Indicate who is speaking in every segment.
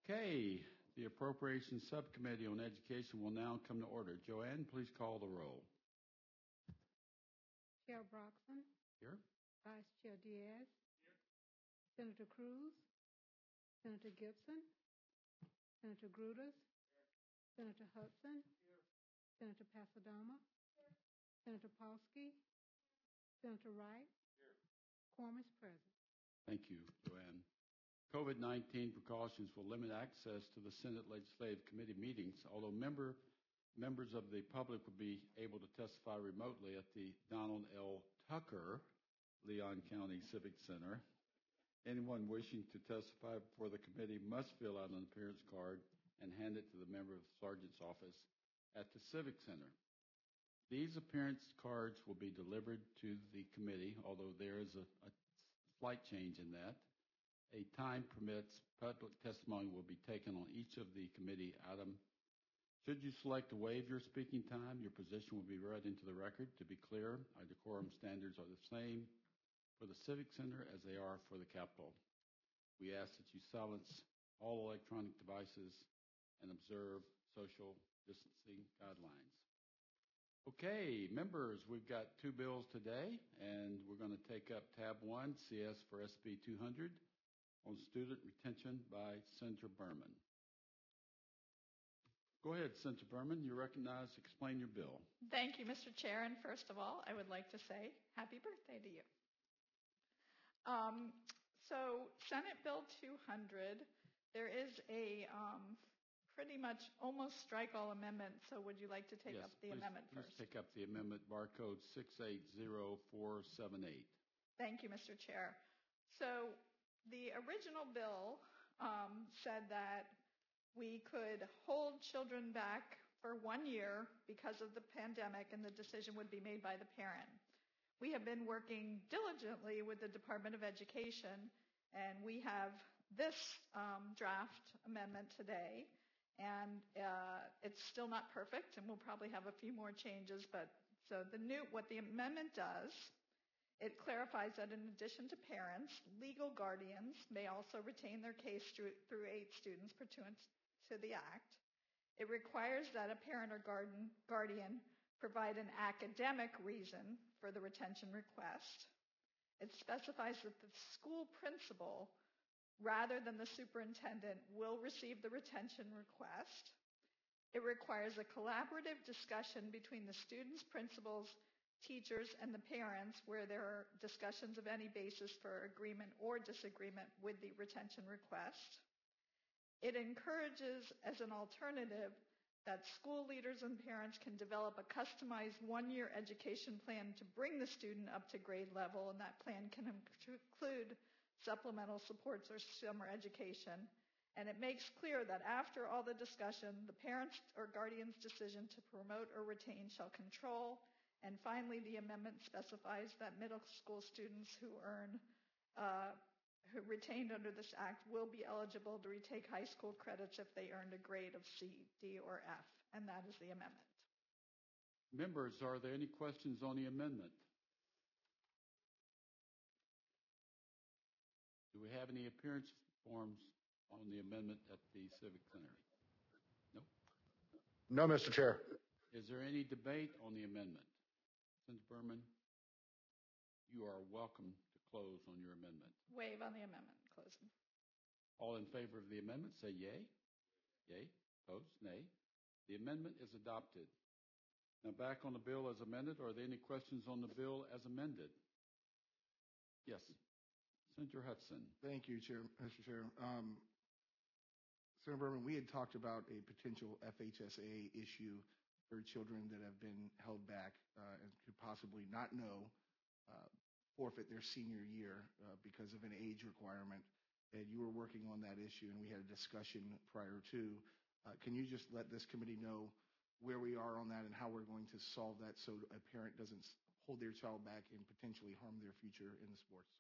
Speaker 1: Okay, the Appropriations Subcommittee on Education will now come to order. Joanne, please call the roll.
Speaker 2: Chair Broxton,
Speaker 1: Here.
Speaker 2: Vice Chair Diaz, Senator Cruz, Senator Gibson, Senator Grudas, Senator Hudson, Senator Pasadoma, Senator Paulsky, Senator Wright. Quorum is present.
Speaker 1: Thank you, Joanne. COVID-19 precautions will limit access to the Senate Legislative Committee meetings, although members of the public will be able to testify remotely at the Donald L. Tucker Leon County Civic Center. Anyone wishing to testify before the committee must fill out an appearance card and hand it to the member of the sergeant's office at the Civic Center. These appearance cards will be delivered to the committee, although there is a slight change in that. A time permits, public testimony will be taken on each of the committee items. Should you select to waive your speaking time, your position will be read into the record. To be clear, our decorum standards are the same for the Civic Center as they are for the Capitol. We ask that you silence all electronic devices and observe social distancing guidelines. Okay, members, we've got two bills today, and we're going to take up tab 1, CS for SB 200, on student retention by Senator Berman. Go ahead, Senator Berman. You're recognized to explain your bill.
Speaker 3: Thank you, Mr. Chair. And first of all, I would like to say happy birthday to you. So Senate Bill 200, there is a pretty much almost strike all amendment. So would you like to take up the amendment first?
Speaker 1: Please take up the amendment, barcode 680478.
Speaker 3: Thank you, Mr. Chair. So the original bill said that we could hold children back for 1 year because of the pandemic, and the decision would be made by the parent. We have been working diligently with the Department of Education, and we have this draft amendment today, and it's still not perfect, and we'll probably have a few more changes. But so what the amendment does, it clarifies that in addition to parents, legal guardians may also retain their case through 8 students pursuant to the Act. It requires that a parent or guardian provide an academic reason for the retention request. It specifies that the school principal, rather than the superintendent, will receive the retention request. It requires a collaborative discussion between the students, principals, teachers, and the parents where there are discussions of any basis for agreement or disagreement with the retention request. It encourages, as an alternative, that school leaders and parents can develop a customized 1-year education plan to bring the student up to grade level, and that plan can include supplemental supports or summer education. And it makes clear that after all the discussion, the parent's or guardian's decision to promote or retain shall control. And finally, the amendment specifies that middle school students who retained under this act will be eligible to retake high school credits if they earned a grade of C, D, or F. And that is the amendment.
Speaker 1: Members, are there any questions on the amendment? Do we have any appearance forms on the amendment at the Civic Center? No?
Speaker 4: No, Mr. Chair.
Speaker 1: Is there any debate on the amendment? Senator Berman, you are welcome to close on your amendment.
Speaker 3: Waive on the amendment. Closing.
Speaker 1: All in favor of the amendment, say yay. Yay. Opposed? Nay. The amendment is adopted. Now back on the bill as amended. Are there any questions on the bill as amended? Yes. Senator Hudson.
Speaker 4: Thank you, Mr. Chair. Senator Berman, we had talked about a potential FHSA issue for children that have been held back and could possibly not know forfeit their senior year because of an age requirement. And you were working on that issue, and we had a discussion prior to. Can you just let this committee know where we are on that and how we're going to solve that so a parent doesn't hold their child back and potentially harm their future in the sports?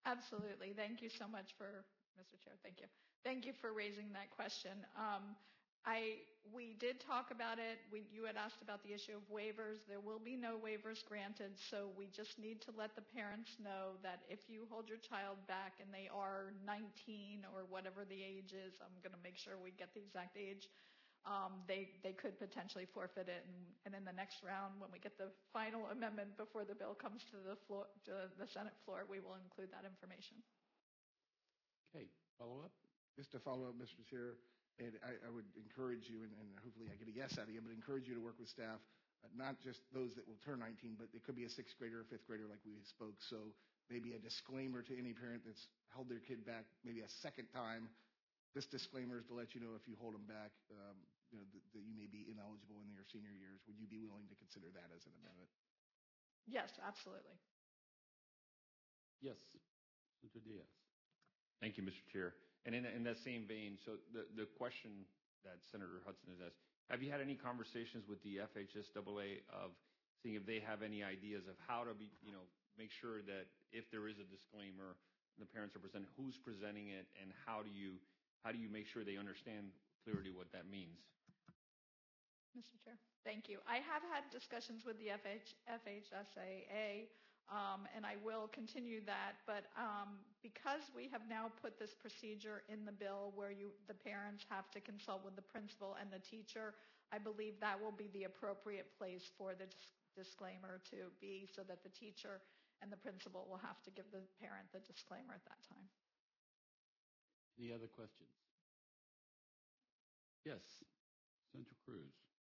Speaker 3: Absolutely. Thank you so much Mr. Chair, thank you. Thank you for raising that question. We did talk about it. You had asked about the issue of waivers. There will be no waivers granted, so we just need to let the parents know that if you hold your child back and they are 19 or whatever the age is, I'm going to make sure we get the exact age, they could potentially forfeit it. And in the next round, when we get the final amendment before the bill comes to the floor, to the Senate floor, we will include that information.
Speaker 1: Okay, follow up?
Speaker 4: Just to follow up, Mr. Chair, and I would encourage you, and hopefully I get a yes out of you, but encourage you to work with staff, not just those that will turn 19, but it could be a 6th grader or 5th grader like we spoke. So maybe a disclaimer to any parent that's held their kid back maybe a second time. This disclaimer is to let you know if you hold them back, that you may be ineligible in your senior years. Would you be willing to consider that as an amendment?
Speaker 3: Yes, absolutely.
Speaker 1: Yes, Senator Diaz.
Speaker 5: Thank you, Mr. Chair. And in that same vein, so the question that Senator Hudson has asked, have you had any conversations with the FHSAA of seeing if they have any ideas of how to make sure that if there is a disclaimer, the parents are presenting, who's presenting it, and how do you make sure they understand clearly what that means?
Speaker 3: Mr. Chair, thank you. I have had discussions with the FHSAA. And I will continue that, but because we have now put this procedure in the bill where the parents have to consult with the principal and the teacher, I believe that will be the appropriate place for the disclaimer to be, so that the teacher and the principal will have to give the parent the disclaimer at that time.
Speaker 1: Any other questions? Yes, Senator Cruz.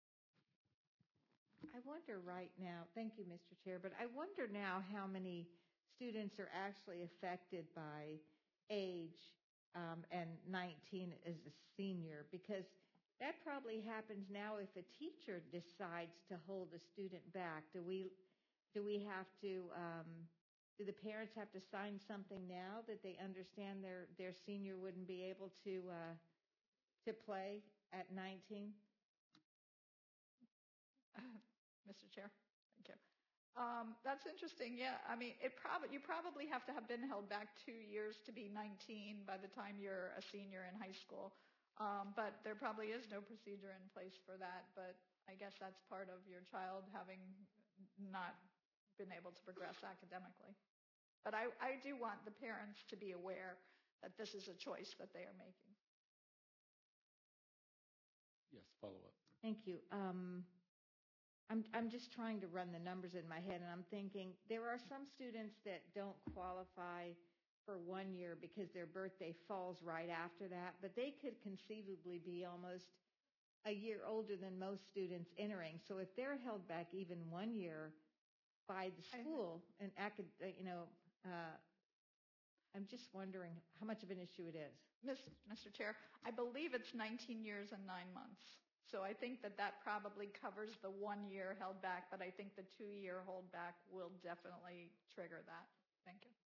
Speaker 6: I wonder right now, thank you, Mr. Chair, but I wonder now how many students are actually affected by age and 19 as a senior, because that probably happens now if a teacher decides to hold a student back. Do the parents have to sign something now that they understand their senior wouldn't be able to play at 19?
Speaker 3: Mr. Chair, thank you. That's interesting. Yeah, I mean, you probably have to have been held back 2 years to be 19 by the time you're a senior in high school. But there probably is no procedure in place for that. But I guess that's part of your child having not been able to progress academically. But I do want the parents to be aware that this is a choice that they are making.
Speaker 1: Yes, follow up.
Speaker 6: Thank you. I'm just trying to run the numbers in my head, and I'm thinking there are some students that don't qualify for 1 year because their birthday falls right after that, but they could conceivably be almost a year older than most students entering. So if they're held back even 1 year by the school, and I'm just wondering how much of an issue it is.
Speaker 3: Mr. Chair, I believe it's 19 years and 9 months. So I think that probably covers the 1 year held back, but I think the 2 year hold back will definitely trigger that. Thank you.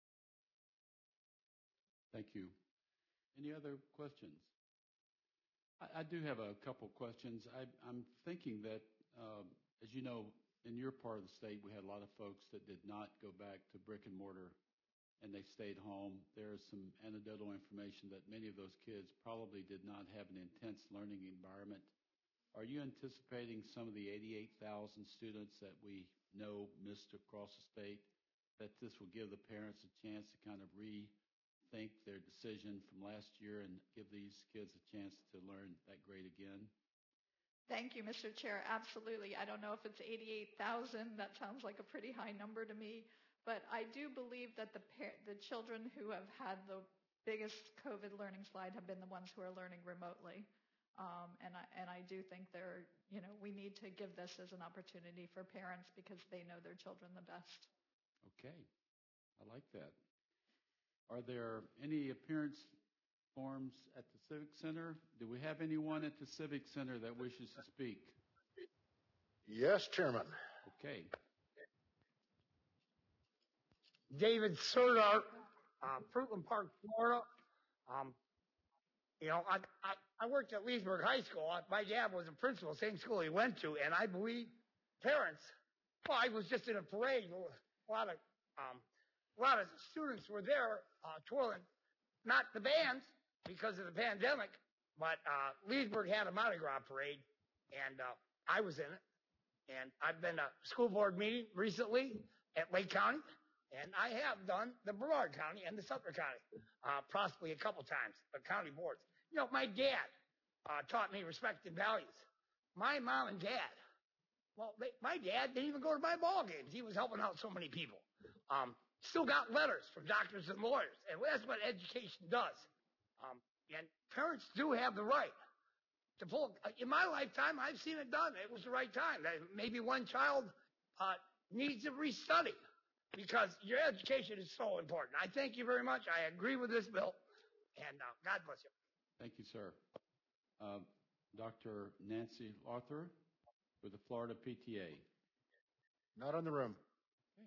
Speaker 1: Thank you. Any other questions? I do have a couple questions. I'm thinking that, as you know, in your part of the state, we had a lot of folks that did not go back to brick and mortar, and they stayed home. There is some anecdotal information that many of those kids probably did not have an intense learning environment. Are you anticipating some of the 88,000 students that we know missed across the state, that this will give the parents a chance to kind of rethink their decision from last year and give these kids a chance to learn that grade again?
Speaker 3: Thank you, Mr. Chair. Absolutely. I don't know if it's 88,000. That sounds like a pretty high number to me. But I do believe that the children who have had the biggest COVID learning slide have been the ones who are learning remotely. And I do think we need to give this as an opportunity for parents because they know their children the best.
Speaker 1: Okay, I like that. Are there any appearance forms at the Civic Center? Do we have anyone at the Civic Center that wishes to speak?
Speaker 7: Yes, Chairman.
Speaker 1: Okay.
Speaker 7: David Serdar, Fruitland Park, Florida. I worked at Leesburg High School. My dad was a principal, same school he went to, and I believe parents. Well, I was just in a parade. A lot of students were there twirling, not the bands because of the pandemic, but Leesburg had a Mardi Gras parade, and I was in it. And I've been to a school board meeting recently at Lake County, and I have done the Brevard County and the Sutton County, possibly a couple times, the county boards. You know, my dad taught me respect and values. My mom and dad, well, my dad didn't even go to my ball games. He was helping out so many people. Still got letters from doctors and lawyers, and that's what education does. And parents do have the right to pull. In my lifetime, I've seen it done. It was the right time. Maybe one child needs to restudy because your education is so important. I thank you very much. I agree with this bill, and God bless you.
Speaker 1: Thank you, sir. Dr. Nancy Arthur with the Florida PTA.
Speaker 8: Not in the room.
Speaker 1: Okay.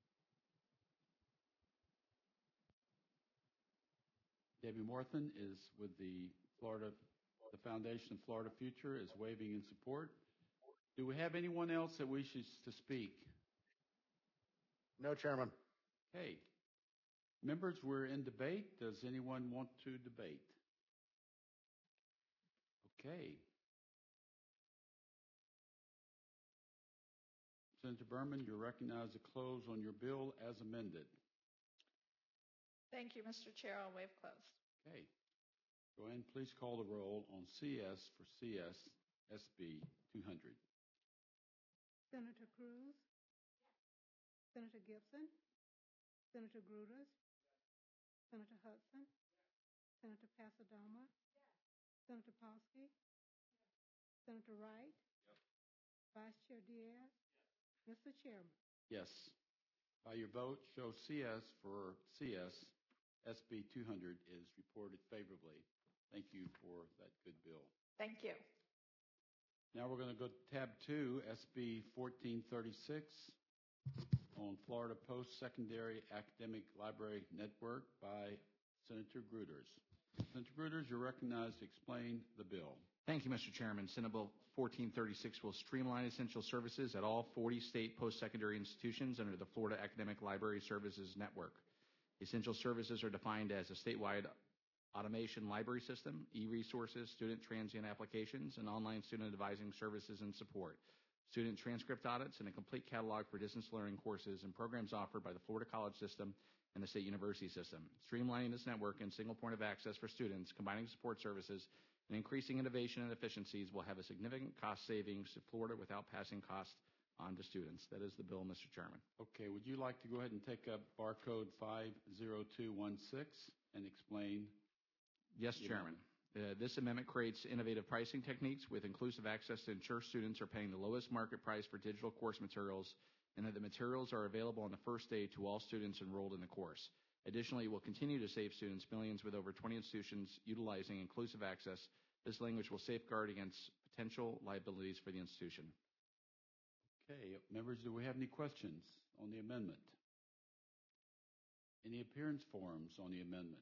Speaker 1: Debbie Morthen is with the Foundation of Florida Future is waving in support. Do we have anyone else that wishes to speak?
Speaker 8: No, Chairman.
Speaker 1: Okay. Members, we're in debate. Does anyone want to debate? Okay. Senator Berman, you're recognized to close on your bill as amended.
Speaker 3: Thank you, Mr. Chair. I'll waive closed.
Speaker 1: Okay. Joanne, please call the roll on CS for CS SB 200.
Speaker 2: Senator Cruz? Senator Gibson? Senator Gruders? Senator Hudson? Senator Pasadoma? Senator Paskey? Senator Wright? Vice Chair Diaz? Mr. Chairman?
Speaker 1: Yes. By your vote, show CS for CS SB 200 is reported favorably. Thank you for that good bill.
Speaker 3: Thank you.
Speaker 1: Now we're going to go to tab 2, SB 1436 on Florida Post-Secondary Academic Library Network by Senator Gruders. Senator Gruders, you're recognized to explain the bill.
Speaker 9: Thank you, Mr. Chairman. Senate Bill 1436 will streamline essential services at all 40 state post-secondary institutions under the Florida Academic Library Services Network. Essential services are defined as a statewide automation library system, e-resources, student transient applications, and online student advising services and support, student transcript audits, and a complete catalog for distance learning courses and programs offered by the Florida College System and the State University System. Streamlining this network and single point of access for students, combining support services, and increasing innovation and efficiencies will have a significant cost savings to Florida without passing costs on to students. That is the bill, Mr. Chairman.
Speaker 1: Okay, would you like to go ahead and take up barcode 50216 and explain?
Speaker 9: Yes, Chairman. This amendment creates innovative pricing techniques with inclusive access to ensure students are paying the lowest market price for digital course materials and that the materials are available on the first day to all students enrolled in the course. Additionally, it will continue to save students millions with over 20 institutions utilizing inclusive access. This language will safeguard against potential liabilities for the institution.
Speaker 1: Okay, members, do we have any questions on the amendment? Any appearance forms on the amendment?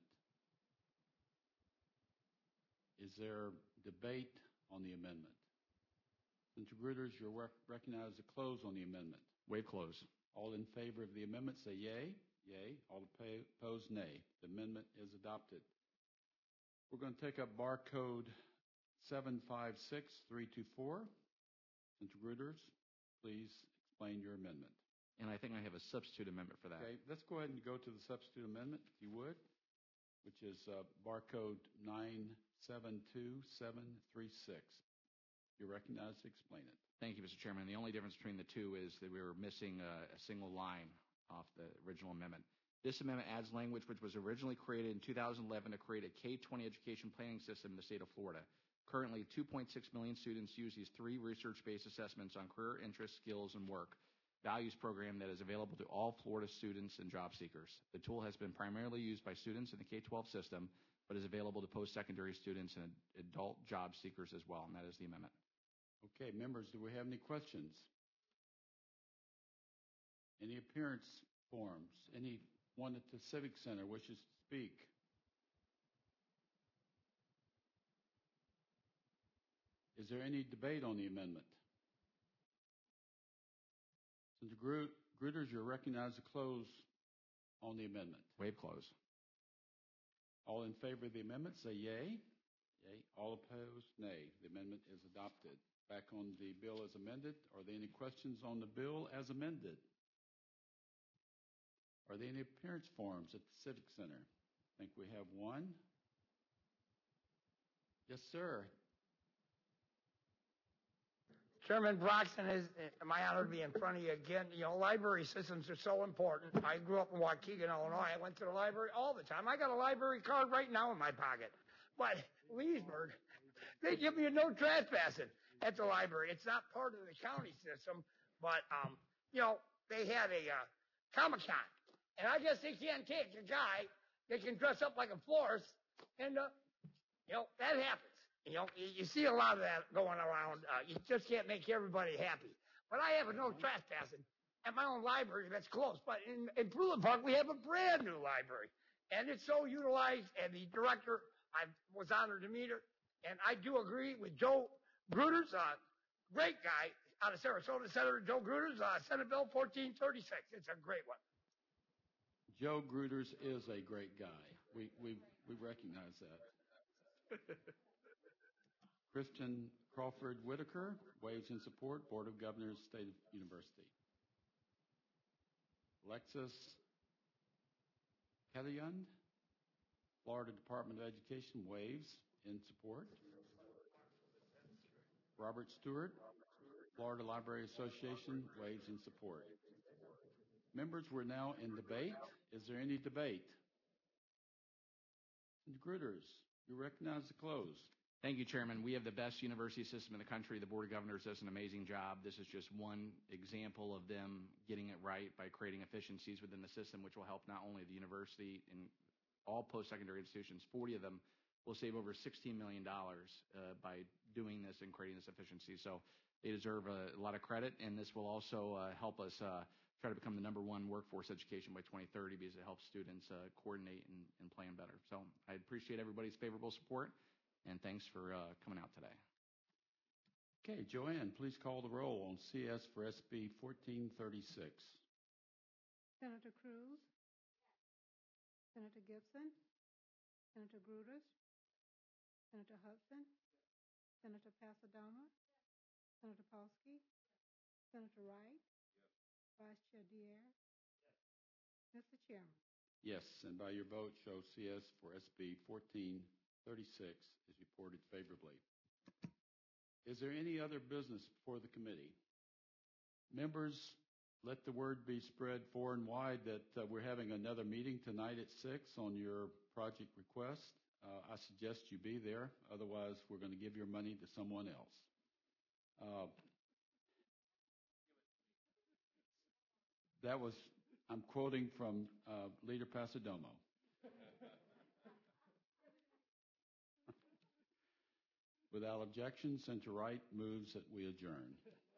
Speaker 1: Is there debate on the amendment? Senator Gruders, you're recognized to close on the amendment.
Speaker 9: Waive close.
Speaker 1: All in favor of the amendment say yay. Yay. All opposed, nay. The amendment is adopted. We're going to take up barcode 756324. Senator Gruders, please explain your amendment.
Speaker 9: And I think I have a substitute amendment for that.
Speaker 1: Okay, let's go ahead and go to the substitute amendment, if you would, which is barcode 972736. You're recognized to explain it.
Speaker 9: Thank you, Mr. Chairman. The only difference between the two is that we were missing a single line off the original amendment. This amendment adds language which was originally created in 2011 to create a K-20 education planning system in the state of Florida. Currently, 2.6 million students use these 3 research-based assessments on career, interests, skills, and work values program that is available to all Florida students and job seekers. The tool has been primarily used by students in the K-12 system, but is available to post-secondary students and adult job seekers as well, and that is the amendment.
Speaker 1: Okay, members, do we have any questions? Any appearance forms? Anyone at the Civic Center wishes to speak? Is there any debate on the amendment? Senator Gruders, you're recognized to close on the amendment.
Speaker 9: Waive close.
Speaker 1: All in favor of the amendment say yay. Yea. All opposed, nay. The amendment is adopted. Back on the bill as amended. Are there any questions on the bill as amended? Are there any appearance forms at the Civic Center? I think we have one. Yes, sir.
Speaker 7: Chairman Broxton, it's my honor to be in front of you again. You know, library systems are so important. I grew up in Waukegan, Illinois. I went to the library all the time. I got a library card right now in my pocket. But Leesburg, they give me a no trespassing at the library. It's not part of the county system, but, you know, they had a Comic-Con. And I guess they can't take a guy that can dress up like a florist. And, you know, that happens. You know, you see a lot of that going around. You just can't make everybody happy. But I have a no trespassing at my own library that's close. But in Fruitland Park, we have a brand new library. And it's so utilized. And the director, I was honored to meet her. And I do agree with Joe Gruters, great guy out of Sarasota, Senator Joe Gruters, Senate Bill 1436. It's a great one.
Speaker 1: Joe Gruters is a great guy. We recognize that. Christian Crawford Whitaker, Waves in Support, Board of Governors, State University. Alexis Kelleyund, Florida Department of Education, Waves in Support. Robert Stewart, Florida Library Association, Waves in Support. Members, we're now in debate. Is there any debate? Gruters, you recognize the close.
Speaker 9: Thank you, Chairman. We have the best university system in the country. The Board of Governors does an amazing job. This is just one example of them getting it right by creating efficiencies within the system, which will help not only the university and all post-secondary institutions, 40 of them, will save over $16 million by doing this and creating this efficiency. So they deserve a lot of credit, and this will also help us try to become the #1 workforce education by 2030 because it helps students coordinate and plan better. So I appreciate everybody's favorable support. And thanks for coming out today.
Speaker 1: Okay, Joanne, please call the roll on CS for SB 1436.
Speaker 2: Senator Cruz? Senator Gibson? Senator Gruters? Senator Hudson? Senator Pasadoma? Senator Polsky? Senator Wright? Vice Chair Dier? Mr. Chairman?
Speaker 1: Yes, and by your vote, show CS for SB 1436 is reported favorably. Is there any other business before the committee? Members, let the word be spread far and wide that we're having another meeting tonight at 6 on your project request. I suggest you be there. Otherwise, we're going to give your money to someone else. That was, I'm quoting from Leader Pasadomo. Without objection, Senator Wright moves that we adjourn.